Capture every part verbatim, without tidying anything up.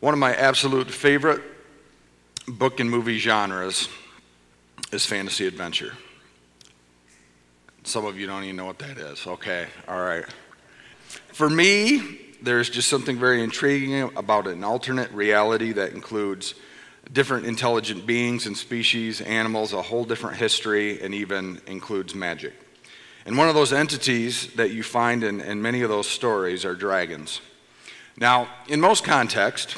One of my absolute favorite book and movie genres is fantasy adventure. Some of you don't even know what that is. Okay, all right. For me, there's just something very intriguing about an alternate reality that includes different intelligent beings and species, animals, a whole different history, and even includes magic. And one of those entities that you find in, in many of those stories are dragons. Now, in most contexts,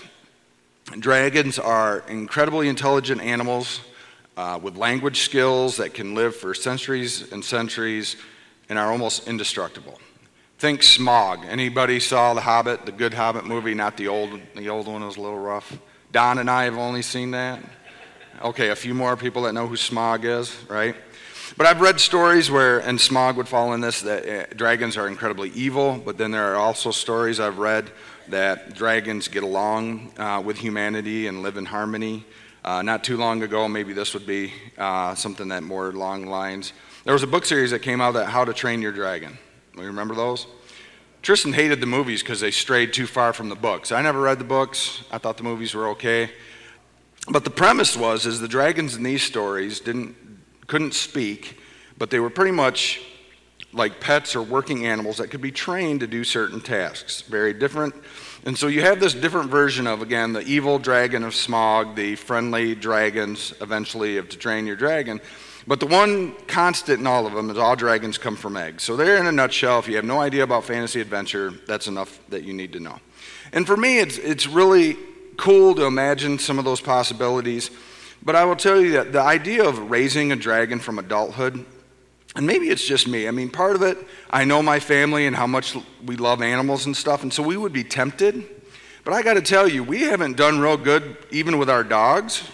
dragons are incredibly intelligent animals uh, with language skills that can live for centuries and centuries and are almost indestructible. Think Smaug. Anybody saw The Hobbit, the good Hobbit movie? Not the old, the old one was a little rough. Don and I have only seen that. Okay, a few more people that know who Smaug is, right? But I've read stories where, and Smaug would fall in this, that uh, dragons are incredibly evil, but then there are also stories I've read that dragons get along uh, with humanity and live in harmony. Uh, not too long ago, maybe this would be uh, something that more along lines. There was a book series that came out that How to Train Your Dragon. You remember those? Tristan hated the movies because they strayed too far from the books. I never read the books. I thought the movies were okay. But the premise was is the dragons in these stories didn't couldn't speak, but they were pretty much like pets or working animals that could be trained to do certain tasks. Very different. And so you have this different version of, again, the evil dragon of Smaug, the friendly dragons eventually of To Train Your Dragon. But the one constant in all of them is all dragons come from eggs. So they're in a nutshell. If you have no idea about fantasy adventure, that's enough that you need to know. And for me, it's it's really cool to imagine some of those possibilities. But I will tell you that the idea of raising a dragon from adulthood, and maybe it's just me. I mean, part of it, I know my family and how much we love animals and stuff, and so we would be tempted. But I got to tell you, we haven't done real good even with our dogs.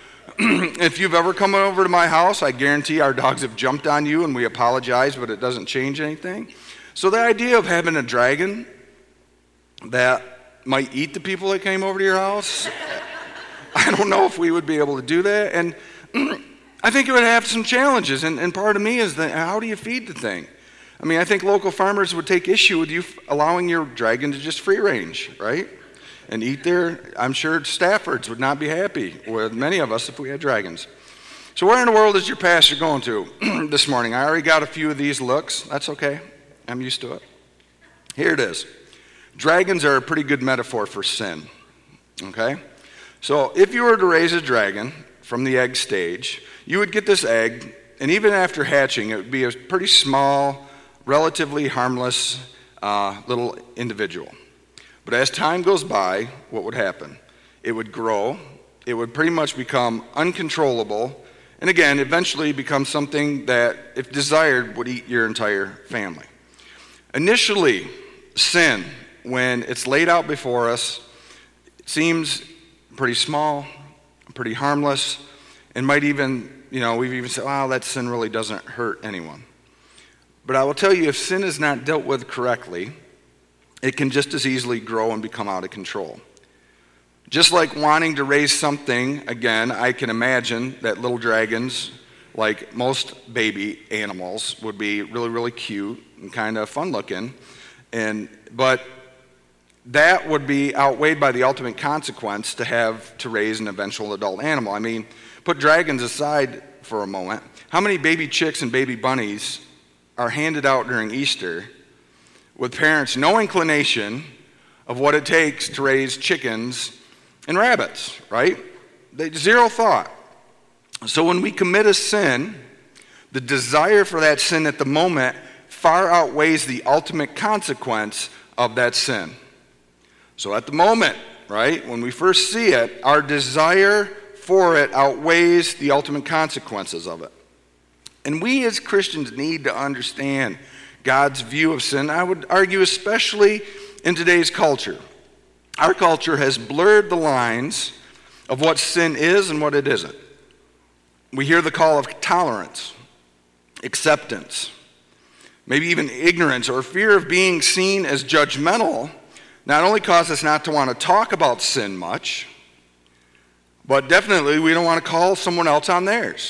If you've ever come over to my house, I guarantee our dogs have jumped on you, and we apologize, but it doesn't change anything. So the idea of having a dragon that might eat the people that came over to your house, I don't know if we would be able to do that. And I think it would have some challenges. And, and part of me is that how do you feed the thing? I mean, I think local farmers would take issue with you allowing your dragon to just free range, right? And eat their, I'm sure Staffords would not be happy with many of us if we had dragons. So where in the world is your pastor going to this morning? I already got a few of these looks. That's okay. I'm used to it. Here it is. Dragons are a pretty good metaphor for sin, okay? So if you were to raise a dragon from the egg stage, you would get this egg, and even after hatching, it would be a pretty small, relatively harmless uh, little individual. But as time goes by, what would happen? It would grow, it would pretty much become uncontrollable, and again, eventually become something that, if desired, would eat your entire family. Initially, sin, when it's laid out before us, it seems pretty small, pretty harmless, and might even, you know, we've even said, wow, that sin really doesn't hurt anyone. But I will tell you, if sin is not dealt with correctly, it can just as easily grow and become out of control. Just like wanting to raise something, again, I can imagine that little dragons, like most baby animals, would be really, really cute and kind of fun looking. And but that would be outweighed by the ultimate consequence to have to raise an eventual adult animal. I mean, put dragons aside for a moment. How many baby chicks and baby bunnies are handed out during Easter with parents no inclination of what it takes to raise chickens and rabbits, right? They, zero thought. So when we commit a sin, the desire for that sin at the moment far outweighs the ultimate consequence of that sin. So at the moment, right, when we first see it, our desire for it outweighs the ultimate consequences of it. And we as Christians need to understand God's view of sin. I would argue especially in today's culture. Our culture has blurred the lines of what sin is and what it isn't. We hear the call of tolerance, acceptance, maybe even ignorance or fear of being seen as judgmental. Not only cause us not to want to talk about sin much, but definitely we don't want to call someone else on theirs.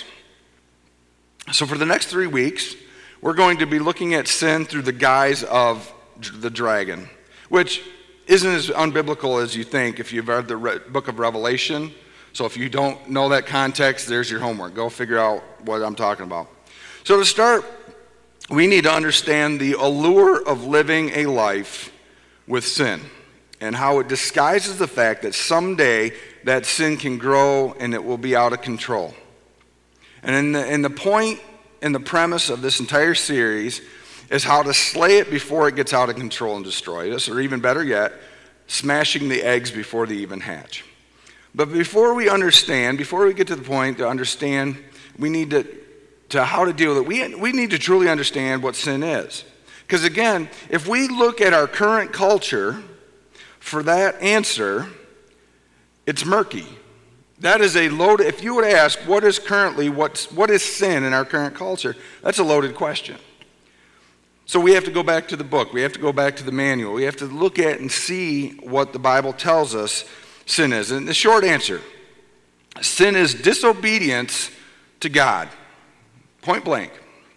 So for the next three weeks, we're going to be looking at sin through the guise of the dragon, which isn't as unbiblical as you think if you've read the Re- book of Revelation. So if you don't know that context, there's your homework. Go figure out what I'm talking about. So to start, we need to understand the allure of living a life with sin and how it disguises the fact that someday that sin can grow and it will be out of control. And in the, in the point and the premise of this entire series is how to slay it before it gets out of control and destroy us, or even better yet, smashing the eggs before they even hatch. But before we understand, before we get to the point to understand, we need to, to how to deal with it, we, we need to truly understand what sin is. Because again, if we look at our current culture for that answer, it's murky. That is a loaded, if you would ask what is currently, what's, what is sin in our current culture, that's a loaded question. So we have to go back to the book. We have to go back to the manual. We have to look at and see what the Bible tells us sin is. And the short answer, sin is disobedience to God. Point blank.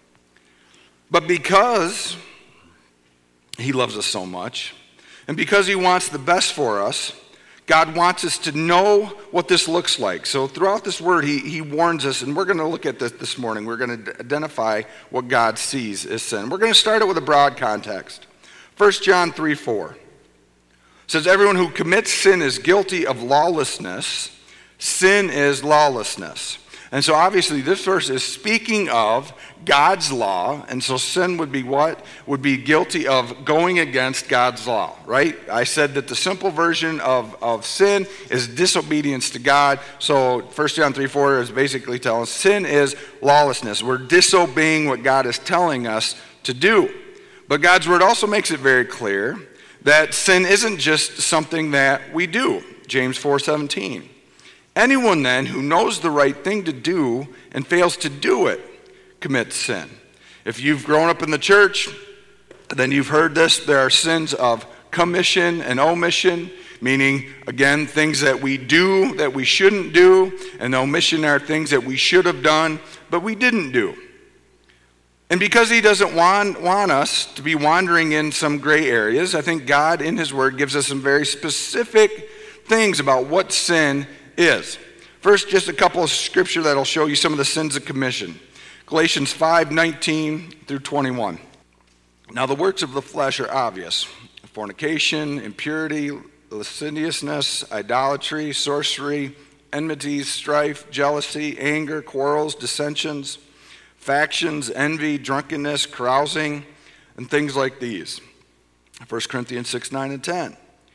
But because he loves us so much, and because he wants the best for us, God wants us to know what this looks like. So throughout this word, he, he warns us, and we're going to look at this this morning. We're going to identify what God sees as sin. We're going to start it with a broad context. First John three four says, everyone who commits sin is guilty of lawlessness. Sin is lawlessness. And so obviously this verse is speaking of God's law, and so sin would be what? Would be guilty of going against God's law, right? I said that the simple version of, of sin is disobedience to God. So First John three four is basically telling us sin is lawlessness. We're disobeying what God is telling us to do. But God's word also makes it very clear that sin isn't just something that we do. James four seventeen. Anyone then who knows the right thing to do and fails to do it commits sin. If you've grown up in the church, then you've heard this. There are sins of commission and omission, meaning, again, things that we do that we shouldn't do, and omission are things that we should have done, but we didn't do. And because he doesn't want, want us to be wandering in some gray areas, I think God in his word gives us some very specific things about what sin is. First, just a couple of scripture that'll show you some of the sins of commission. Galatians five nineteen through twenty-one. Now the works of the flesh are obvious: fornication, impurity, lasciviousness, idolatry, sorcery, enmities, strife, jealousy, anger, quarrels, dissensions, factions, envy, drunkenness, carousing, and things like these. First Corinthians six nine and ten.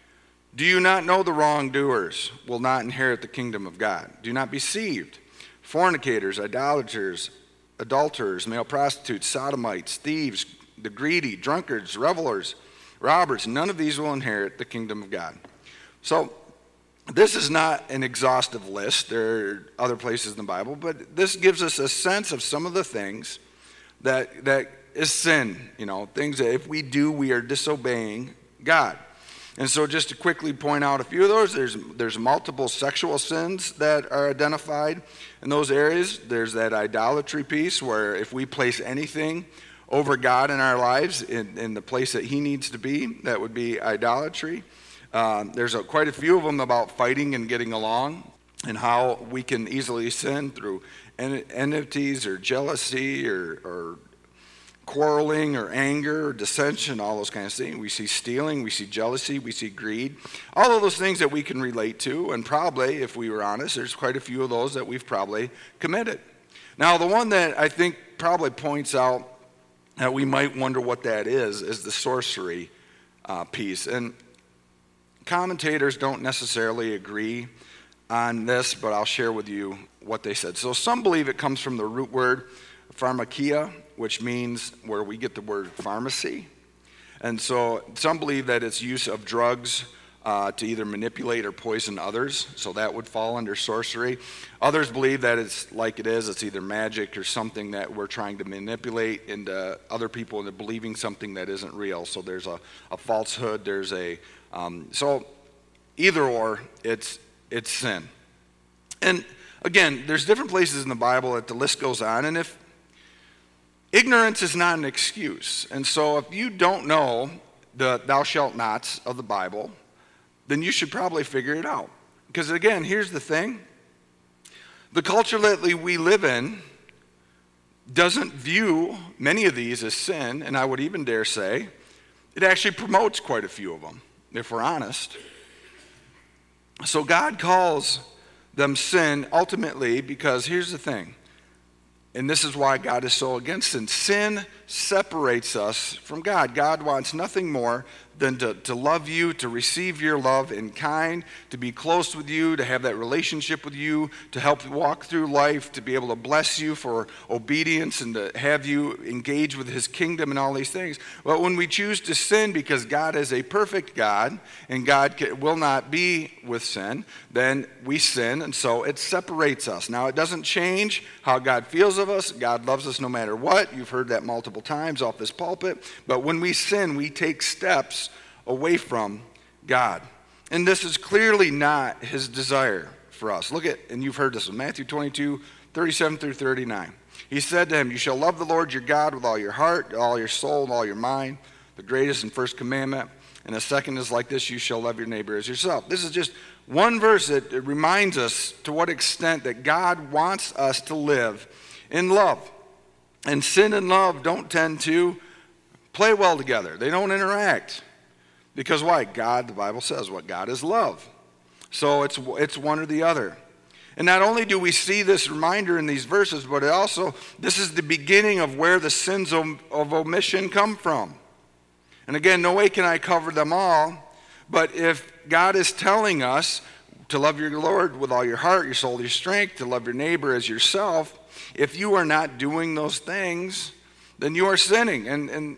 Do you not know the wrongdoers will not inherit the kingdom of God? Do not be deceived. Fornicators, idolaters, adulterers, male prostitutes, sodomites, thieves, the greedy, drunkards, revelers, robbers, none of these will inherit the kingdom of God. So this is not an exhaustive list. There are other places in the Bible, but this gives us a sense of some of the things that that is sin, you know, things that if we do, we are disobeying God. And so just to quickly point out a few of those, there's there's multiple sexual sins that are identified in those areas. There's that idolatry piece where if we place anything over God in our lives in, in the place that he needs to be, that would be idolatry. Um, there's a, quite a few of them about fighting and getting along and how we can easily sin through en- enmities or jealousy or, or quarreling or anger or dissension, all those kinds of things. We see stealing, we see jealousy, we see greed, all of those things that we can relate to, and probably, if we were honest, there's quite a few of those that we've probably committed. Now, the one that I think probably points out that we might wonder what that is, is the sorcery uh, piece. And commentators don't necessarily agree on this, but I'll share with you what they said. So some believe it comes from the root word pharmakia, which means where we get the word pharmacy. And so some believe that it's use of drugs uh, to either manipulate or poison others. So that would fall under sorcery. Others believe that it's like it is, it's either magic or something that we're trying to manipulate into other people into believing something that isn't real. So there's a, a falsehood, there's a, um, so either or, it's it's sin. And again, there's different places in the Bible that the list goes on, and if ignorance is not an excuse. And so if you don't know the thou shalt nots of the Bible, then you should probably figure it out. Because again, here's the thing. The culture that we live in doesn't view many of these as sin, and I would even dare say it actually promotes quite a few of them, if we're honest. So God calls them sin ultimately because here's the thing, and this is why God is so against sin. Sin separates us from God. God wants nothing more than to, to love you, to receive your love in kind, to be close with you, to have that relationship with you, to help walk through life, to be able to bless you for obedience and to have you engage with his kingdom and all these things. But when we choose to sin because God is a perfect God and God will not be with sin, then we sin, and so it separates us. Now, it doesn't change how God feels of us. God loves us no matter what. You've heard that multiple times off this pulpit. But when we sin, we take steps away from God. And this is clearly not his desire for us. Look at, and you've heard this in Matthew twenty-two, thirty-seven through thirty-nine. He said to him, you shall love the Lord your God with all your heart, all your soul, and all your mind. The greatest and first commandment. And the second is like this, you shall love your neighbor as yourself. This is just one verse that reminds us to what extent that God wants us to live in love. And sin and love don't tend to play well together. They don't interact. Because why? God, the Bible says, what God is love. So it's it's one or the other. And not only do we see this reminder in these verses, but it also, this is the beginning of where the sins of, of omission come from. And again, no way can I cover them all, but if God is telling us to love your Lord with all your heart, your soul, your strength, to love your neighbor as yourself, if you are not doing those things, then you are sinning. And, and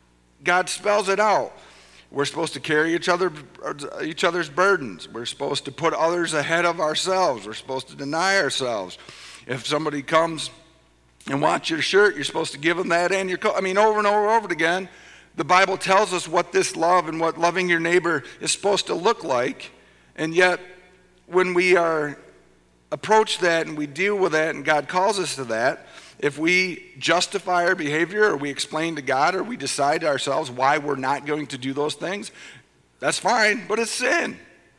God spells it out. We're supposed to carry each other, each other's burdens. We're supposed to put others ahead of ourselves. We're supposed to deny ourselves. If somebody comes and wants your shirt, you're supposed to give them that and your coat. I mean, over and over and over again, the Bible tells us what this love and what loving your neighbor is supposed to look like. And yet, when we are approach that and we deal with that and God calls us to that, if we justify our behavior or we explain to God or we decide to ourselves why we're not going to do those things, that's fine, but it's sin.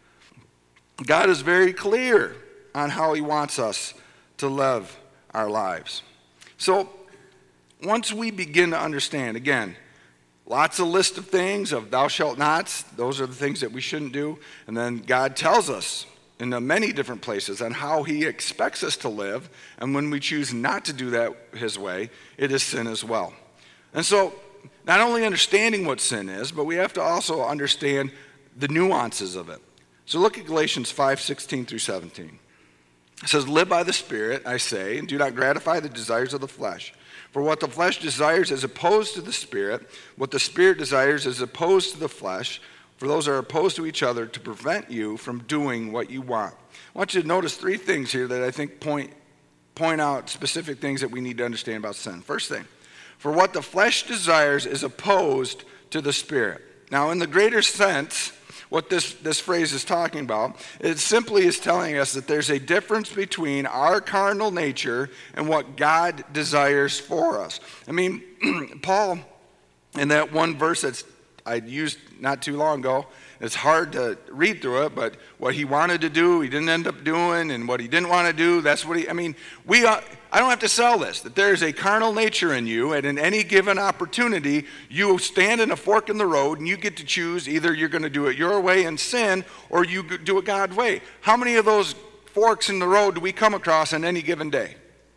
God is very clear on how he wants us to live our lives. So once we begin to understand, again, lots of list of things of thou shalt nots, those are the things that we shouldn't do, and then God tells us in many different places on how he expects us to live, and when we choose not to do that his way, it is sin as well. And so, not only understanding what sin is, but we have to also understand the nuances of it. So look at Galatians five, sixteen through seventeen. It says, live by the Spirit, I say, and do not gratify the desires of the flesh. For what the flesh desires is opposed to the Spirit, what the Spirit desires is opposed to the flesh. For those are opposed to each other to prevent you from doing what you want. I want you to notice three things here that I think point, point out specific things that we need to understand about sin. First thing, for what the flesh desires is opposed to the Spirit. Now, in the greater sense, what this, this phrase is talking about, it simply is telling us that there's a difference between our carnal nature and what God desires for us. I mean, Paul, in that one verse that's I used not too long ago. It's hard to read through it, but what he wanted to do, he didn't end up doing, and what he didn't want to do, that's what he, I mean, we. Uh, I don't have to sell this, that there is a carnal nature in you, and in any given opportunity, you stand in a fork in the road, and you get to choose either you're going to do it your way and sin, or you do it God's way. How many of those forks in the road do we come across on any given day?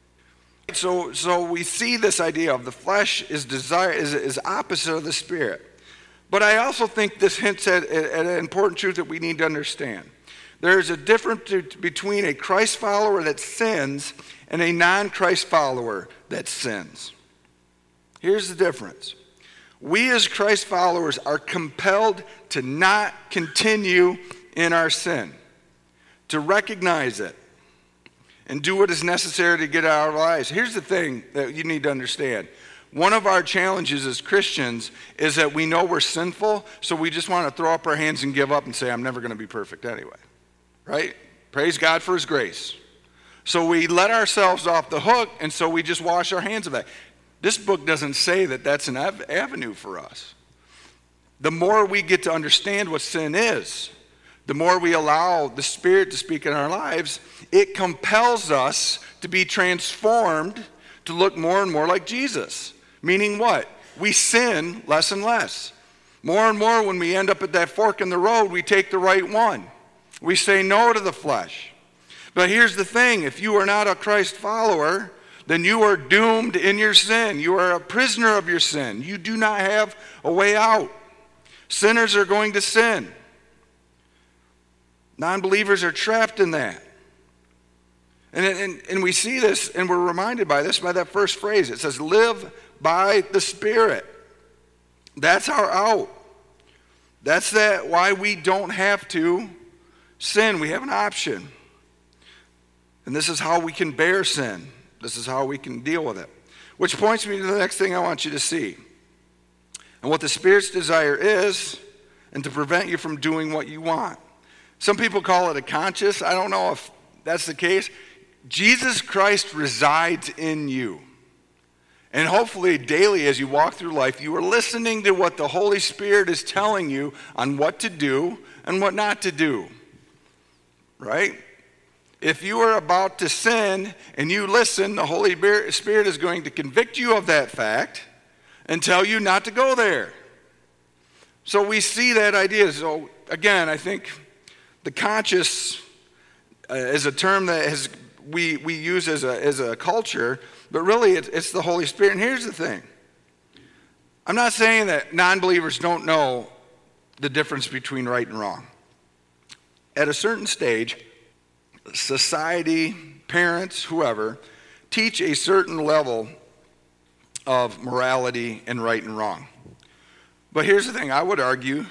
So, so we see this idea of the flesh is desire is, is opposite of the Spirit. But I also think this hints at, at an important truth that we need to understand. There is a difference between a Christ follower that sins and a non-Christ follower that sins. Here's the difference. We as Christ followers are compelled to not continue in our sin, to recognize it, and do what is necessary to get out of our lives. Here's the thing that you need to understand. One of our challenges as Christians is that we know we're sinful, so we just want to throw up our hands and give up and say, I'm never going to be perfect anyway. Right? Praise God for his grace. So we let ourselves off the hook, and so we just wash our hands of that. This book doesn't say that that's an av- avenue for us. The more we get to understand what sin is, the more we allow the Spirit to speak in our lives, it compels us to be transformed to look more and more like Jesus. Meaning what? We sin less and less. More and more when we end up at that fork in the road, we take the right one. We say no to the flesh. But here's the thing, if you are not a Christ follower, then you are doomed in your sin. You are a prisoner of your sin. You do not have a way out. Sinners are going to sin. Non-believers are trapped in that. And, and, and we see this, and we're reminded by this, by that first phrase. It says, live by the Spirit. That's our out. That's that why we don't have to sin. We have an option. And this is how we can bear sin. This is how we can deal with it. Which points me to the next thing I want you to see. And what the Spirit's desire is, and to prevent you from doing what you want. Some people call it a conscience. I don't know if that's the case. Jesus Christ resides in you. And hopefully daily as you walk through life, you are listening to what the Holy Spirit is telling you on what to do and what not to do. Right? If you are about to sin and you listen, the Holy Spirit is going to convict you of that fact and tell you not to go there. So we see that idea. So again, I think the conscious uh, is a term that has we, we use as a, as a culture, but really it's, it's the Holy Spirit. And here's the thing. I'm not saying that non-believers don't know the difference between right and wrong. At a certain stage, society, parents, whoever, teach a certain level of morality and right and wrong. But here's the thing, I would argue,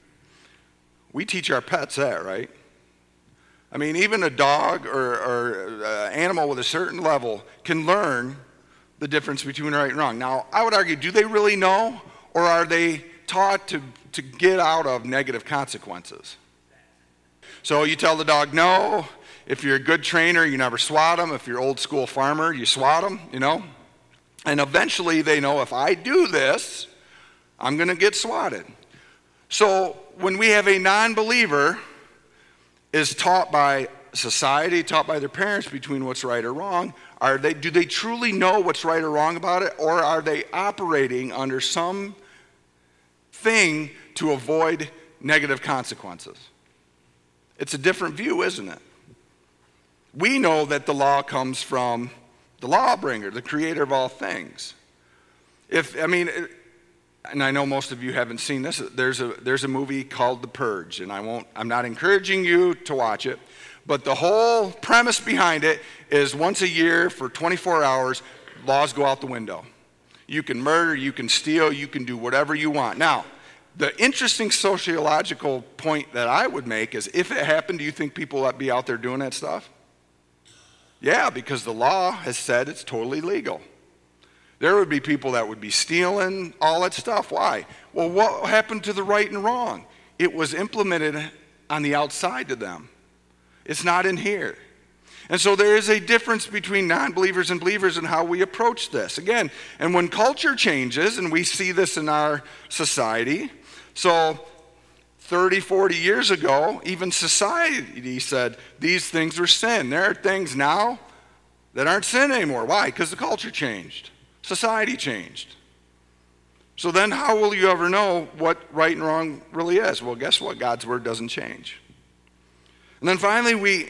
we teach our pets that, right? I mean, even a dog or, or an animal with a certain level can learn the difference between right and wrong. Now, I would argue, do they really know, or are they taught to, to get out of negative consequences? So you tell the dog no. If you're a good trainer, you never swat them. If you're old school farmer, you swat them, you know. And eventually they know if I do this, I'm going to get swatted. So when we have a non-believer is taught by society, taught by their parents between what's right or wrong, are they, do they truly know what's right or wrong about it, or are they operating under some thing to avoid negative consequences? It's a different view, isn't it? We know that the law comes from the lawbringer, the creator of all things. If I mean, and I know most of you haven't seen this. There's a there's a movie called The Purge, and I won't. I'm not encouraging you to watch it, but the whole premise behind it is once a year for twenty-four hours, laws go out the window. You can murder, you can steal, you can do whatever you want. Now, the interesting sociological point that I would make is, if it happened, do you think people would be out there doing that stuff? Yeah, because the law has said it's totally legal. There would be people that would be stealing, all that stuff. Why? Well, what happened to the right and wrong? It was implemented on the outside to them. It's not in here. And so there is a difference between non-believers and believers in how we approach this. Again, and when culture changes, and we see this in our society, so thirty, forty years ago, even society said these things were sin. There are things now that aren't sin anymore. Why? Because the culture changed. Society changed. So then how will you ever know what right and wrong really is? Well, guess what? God's word doesn't change. And then finally, we,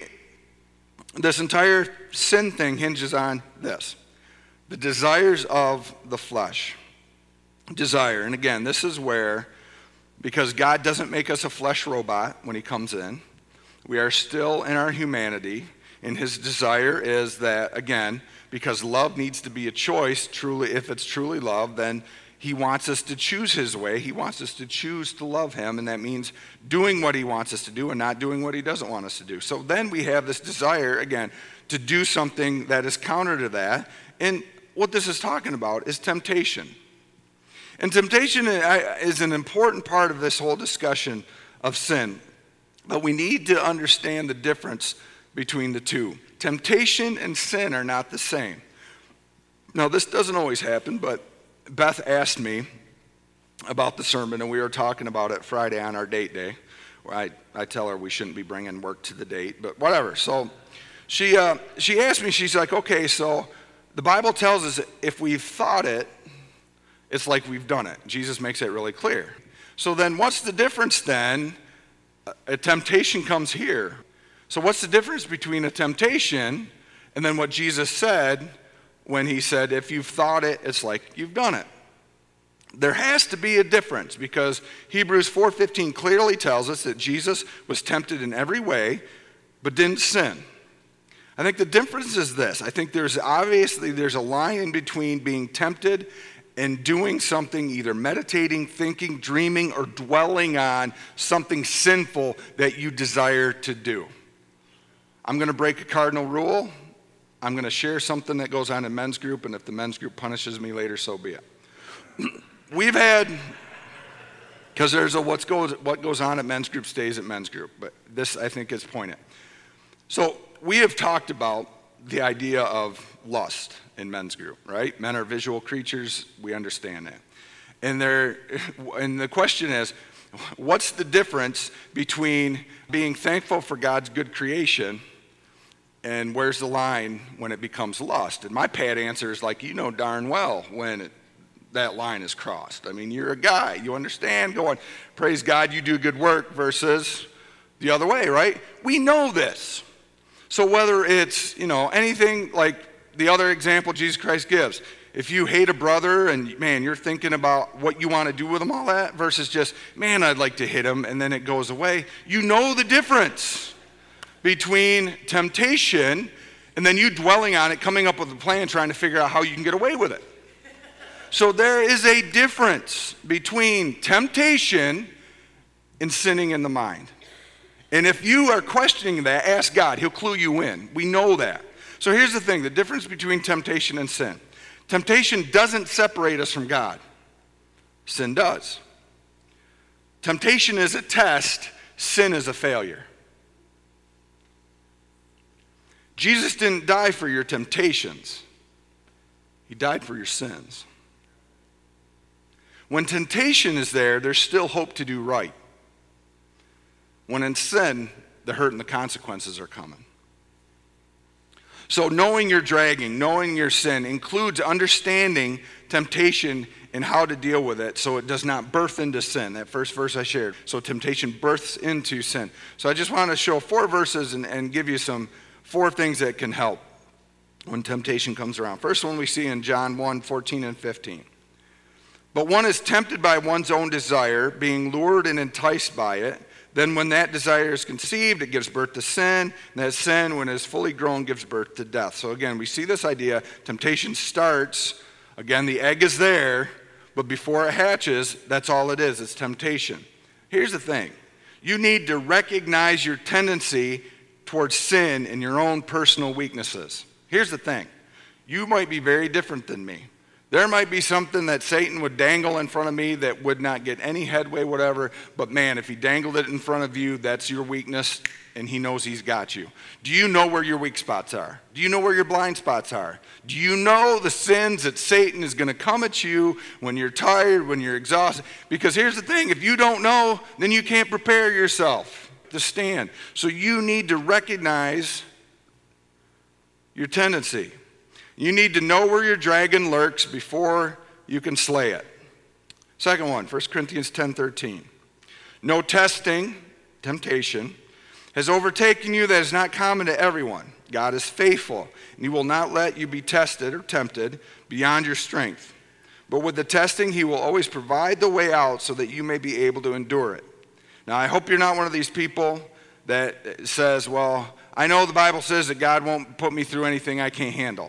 this entire sin thing hinges on this. The desires of the flesh. Desire. And again, this is where, because God doesn't make us a flesh robot when he comes in, we are still in our humanity, and his desire is that, again, because love needs to be a choice, truly, if it's truly love, then he wants us to choose his way. He wants us to choose to love him, and that means doing what he wants us to do and not doing what he doesn't want us to do. So then we have this desire, again, to do something that is counter to that. And what this is talking about is temptation. And temptation is an important part of this whole discussion of sin. But we need to understand the difference between the two. Temptation and sin are not the same. Now, this doesn't always happen, but Beth asked me about the sermon, and we were talking about it Friday on our date day. I, I tell her we shouldn't be bringing work to the date, but whatever. So she, uh, she asked me, she's like, okay, so the Bible tells us that if we've thought it, it's like we've done it. Jesus makes it really clear. So then what's the difference then? A temptation comes here. So what's the difference between a temptation and then what Jesus said when he said, if you've thought it, it's like you've done it? There has to be a difference because Hebrews four fifteen clearly tells us that Jesus was tempted in every way but didn't sin. I think the difference is this. I think there's obviously there's a line in between being tempted and doing something, either meditating, thinking, dreaming, or dwelling on something sinful that you desire to do. I'm going to break a cardinal rule. I'm going to share something that goes on in men's group, and if the men's group punishes me later, so be it. We've had, because there's a what's goes, what goes on at men's group stays at men's group, but this I think is poignant. So we have talked about the idea of lust in men's group, right? Men are visual creatures, we understand that. And there, and the question is, what's the difference between being thankful for God's good creation and where's the line when it becomes lust? And my pat answer is like, you know darn well when it, that line is crossed. I mean, you're a guy, you understand going, praise God, you do good work versus the other way, right? We know this. So whether it's, you know, anything like the other example Jesus Christ gives, if you hate a brother and, man, you're thinking about what you want to do with him, all that, versus just, man, I'd like to hit him, and then it goes away, you know the difference between temptation and then you dwelling on it, coming up with a plan, trying to figure out how you can get away with it. So there is a difference between temptation and sinning in the mind. And if you are questioning that, ask God. He'll clue you in. We know that. So here's the thing, the difference between temptation and sin. Temptation doesn't separate us from God. Sin does. Temptation is a test. Sin is a failure. Jesus didn't die for your temptations. He died for your sins. When temptation is there, there's still hope to do right. When in sin, the hurt and the consequences are coming. So knowing your dragging, knowing your sin includes understanding temptation and how to deal with it so it does not birth into sin. That first verse I shared. So temptation births into sin. So I just want to show four verses and, and give you some four things that can help when temptation comes around. First one we see in John one, fourteen and fifteen. But one is tempted by one's own desire, being lured and enticed by it. Then when that desire is conceived, it gives birth to sin. And that sin, when it is fully grown, gives birth to death. So again, we see this idea. Temptation starts. Again, the egg is there. But before it hatches, that's all it is. It's temptation. Here's the thing. You need to recognize your tendency towards sin and your own personal weaknesses. Here's the thing. You might be very different than me. There might be something that Satan would dangle in front of me that would not get any headway, whatever. But man, if he dangled it in front of you, that's your weakness, and he knows he's got you. Do you know where your weak spots are? Do you know where your blind spots are? Do you know the sins that Satan is going to come at you when you're tired, when you're exhausted? Because here's the thing, if you don't know, then you can't prepare yourself to stand. So you need to recognize your tendency. You need to know where your dragon lurks before you can slay it. Second one, First Corinthians ten thirteen. No testing, temptation, has overtaken you that is not common to everyone. God is faithful, and he will not let you be tested or tempted beyond your strength. But with the testing, he will always provide the way out so that you may be able to endure it. Now, I hope you're not one of these people that says, well, I know the Bible says that God won't put me through anything I can't handle.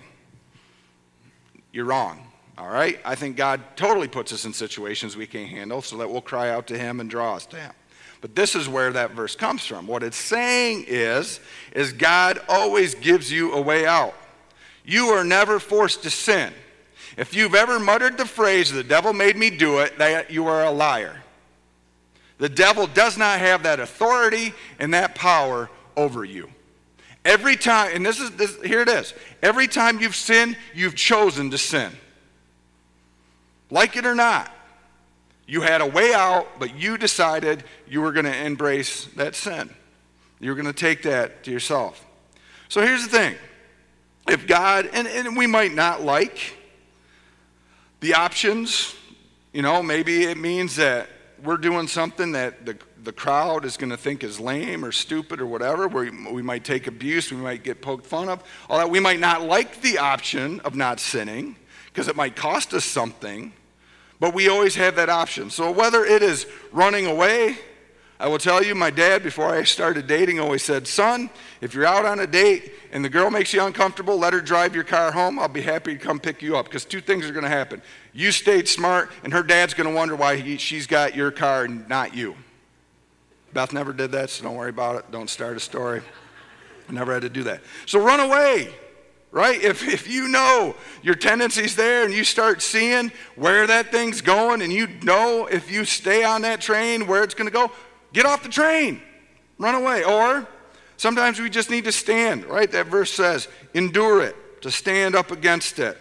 You're wrong, all right? I think God totally puts us in situations we can't handle so that we'll cry out to him and draw us to him. But this is where that verse comes from. What it's saying is, is God always gives you a way out. You are never forced to sin. If you've ever muttered the phrase, the devil made me do it, that you are a liar. The devil does not have that authority and that power over you. Every time, and this is this, here it is. Every time you've sinned, you've chosen to sin. Like it or not. You had a way out, but you decided you were going to embrace that sin. You were going to take that to yourself. So here's the thing. If God, and, and we might not like the options, you know, maybe it means that we're doing something that the, the crowd is going to think is lame or stupid or whatever, where we, we might take abuse, we might get poked fun of, all that. We might not like the option of not sinning because it might cost us something, but we always have that option. So whether it is running away, I will tell you, my dad, before I started dating, always said, son, if you're out on a date and the girl makes you uncomfortable, let her drive your car home. I'll be happy to come pick you up, because two things are going to happen. You stayed smart, and her dad's going to wonder why he, she's got your car and not you. Beth never did that, so don't worry about it. Don't start a story. I never had to do that. So run away, right? If, if you know your tendency's there and you start seeing where that thing's going, and you know if you stay on that train where it's going to go, get off the train, run away. Or sometimes we just need to stand, right? That verse says, endure it, to stand up against it.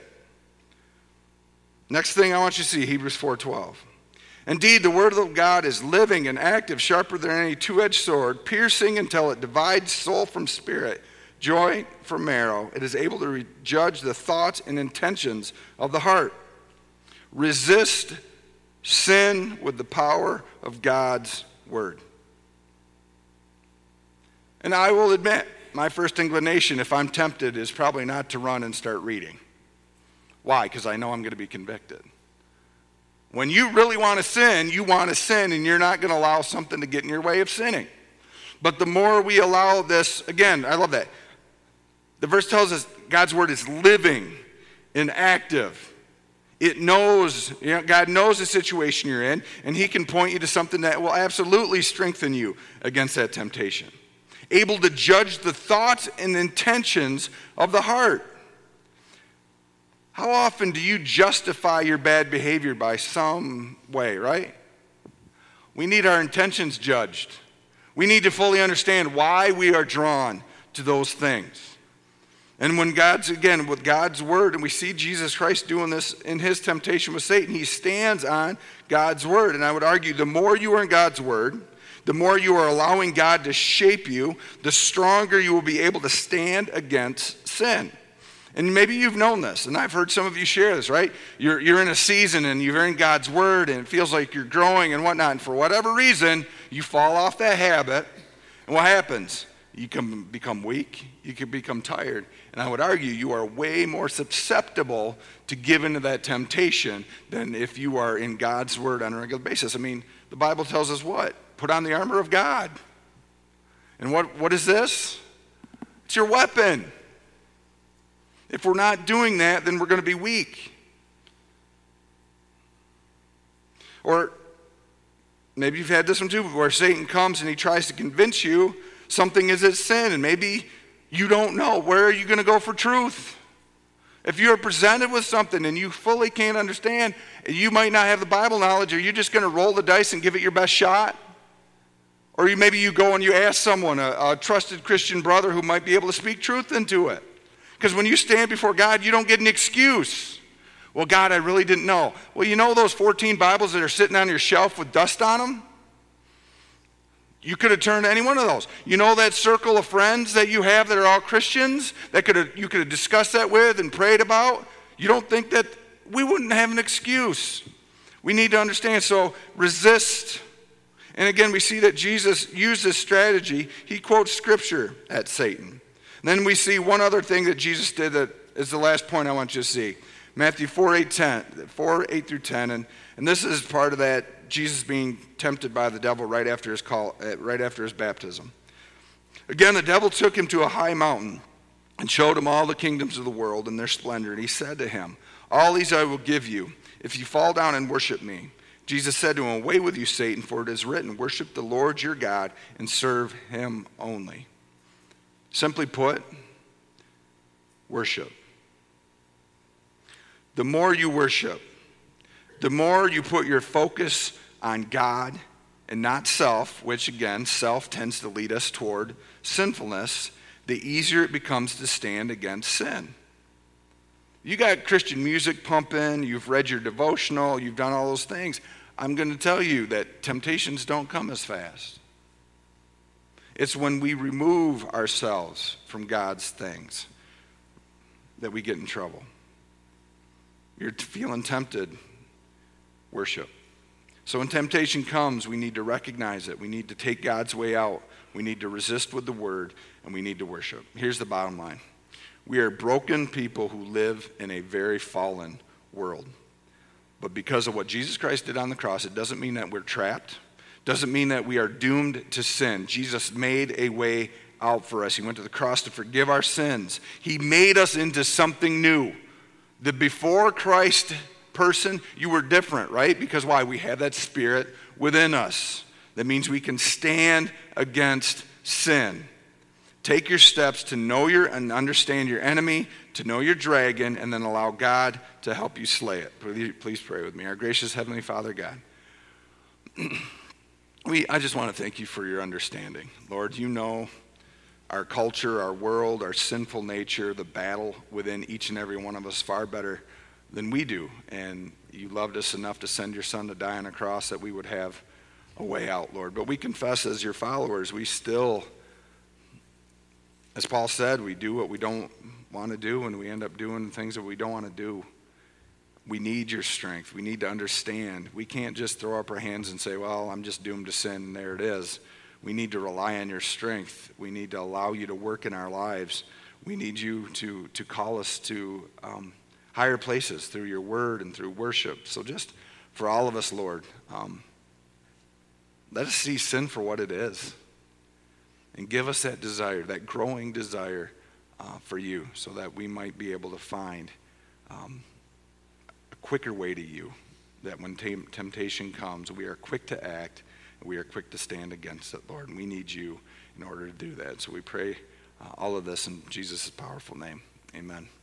Next thing I want you to see, Hebrews four twelve. Indeed, the word of God is living and active, sharper than any two-edged sword, piercing until it divides soul from spirit, joint from marrow. It is able to re- judge the thoughts and intentions of the heart. Resist sin with the power of God's word. And I will admit, my first inclination, if I'm tempted, is probably not to run and start reading. Why? Because I know I'm going to be convicted. When you really want to sin, you want to sin, and you're not going to allow something to get in your way of sinning. But the more we allow this, again, I love that. The verse tells us God's word is living and active. It knows, you know, God knows the situation you're in, and he can point you to something that will absolutely strengthen you against that temptation. Able to judge the thoughts and intentions of the heart. How often do you justify your bad behavior by some way, right? We need our intentions judged. We need to fully understand why we are drawn to those things. And when God's, again, with God's word, and we see Jesus Christ doing this in his temptation with Satan, he stands on God's word. And I would argue the more you are in God's word, the more you are allowing God to shape you, the stronger you will be able to stand against sin. And maybe you've known this, and I've heard some of you share this, right? You're, you're in a season and you're in God's word and it feels like you're growing and whatnot, and for whatever reason, you fall off that habit, and what happens? You can become weak, you can become tired, and I would argue you are way more susceptible to give into that temptation than if you are in God's word on a regular basis. I mean, the Bible tells us what? Put on the armor of God. And what, what is this? It's your weapon. If we're not doing that, then we're going to be weak. Or maybe you've had this one too, where Satan comes and he tries to convince you something is a sin, and maybe you don't know. Where are you going to go for truth? If you're presented with something and you fully can't understand, you might not have the Bible knowledge, are you just going to roll the dice and give it your best shot? Or you, maybe you go and you ask someone, a, a trusted Christian brother who might be able to speak truth into it. Because when you stand before God, you don't get an excuse. Well, God, I really didn't know. Well, you know those fourteen Bibles that are sitting on your shelf with dust on them? You could have turned to any one of those. You know that circle of friends that you have that are all Christians that could have, you could have discussed that with and prayed about? You don't think that we wouldn't have an excuse? We need to understand. So resist. And again, we see that Jesus used this strategy. He quotes scripture at Satan. Then we see one other thing that Jesus did that is the last point I want you to see. Matthew four, eight, ten, four, eight through ten. And, and this is part of that Jesus being tempted by the devil right after his call, right after his baptism. Again, the devil took him to a high mountain and showed him all the kingdoms of the world and their splendor. And he said to him, all these I will give you if you fall down and worship me. Jesus said to him, away with you, Satan, for it is written, worship the Lord your God and serve him only. Simply put, worship. The more you worship, the more you put your focus on God and not self, which again, self tends to lead us toward sinfulness, the easier it becomes to stand against sin. You got Christian music pumping, you've read your devotional, you've done all those things. I'm going to tell you that temptations don't come as fast. It's when we remove ourselves from God's things that we get in trouble. You're feeling tempted, worship. So when temptation comes, we need to recognize it. We need to take God's way out. We need to resist with the word, and we need to worship. Here's the bottom line. We are broken people who live in a very fallen world. But because of what Jesus Christ did on the cross, it doesn't mean that we're trapped. Doesn't mean that we are doomed to sin. Jesus made a way out for us. He went to the cross to forgive our sins. He made us into something new. The before Christ person, you were different, right? Because why? We have that Spirit within us. That means we can stand against sin. Take your steps to know your and understand your enemy, to know your dragon, and then allow God to help you slay it. Please, please pray with me. Our gracious Heavenly Father, God, we I just want to thank you for your understanding. Lord, you know our culture, our world, our sinful nature, the battle within each and every one of us far better than we do. And you loved us enough to send your Son to die on a cross that we would have a way out, Lord. But we confess as your followers, we still, as Paul said, we do what we don't want to do, and we end up doing things that we don't want to do. We need your strength. We need to understand. We can't just throw up our hands and say, well, I'm just doomed to sin, and there it is. We need to rely on your strength. We need to allow you to work in our lives. We need you to, to call us to um, higher places through your word and through worship. So just for all of us, Lord, um, let us see sin for what it is. And give us that desire, that growing desire uh, for you, so that we might be able to find um, a quicker way to you, that when t- temptation comes, we are quick to act, and we are quick to stand against it, Lord. And we need you in order to do that. So we pray uh, all of this in Jesus' powerful name. Amen.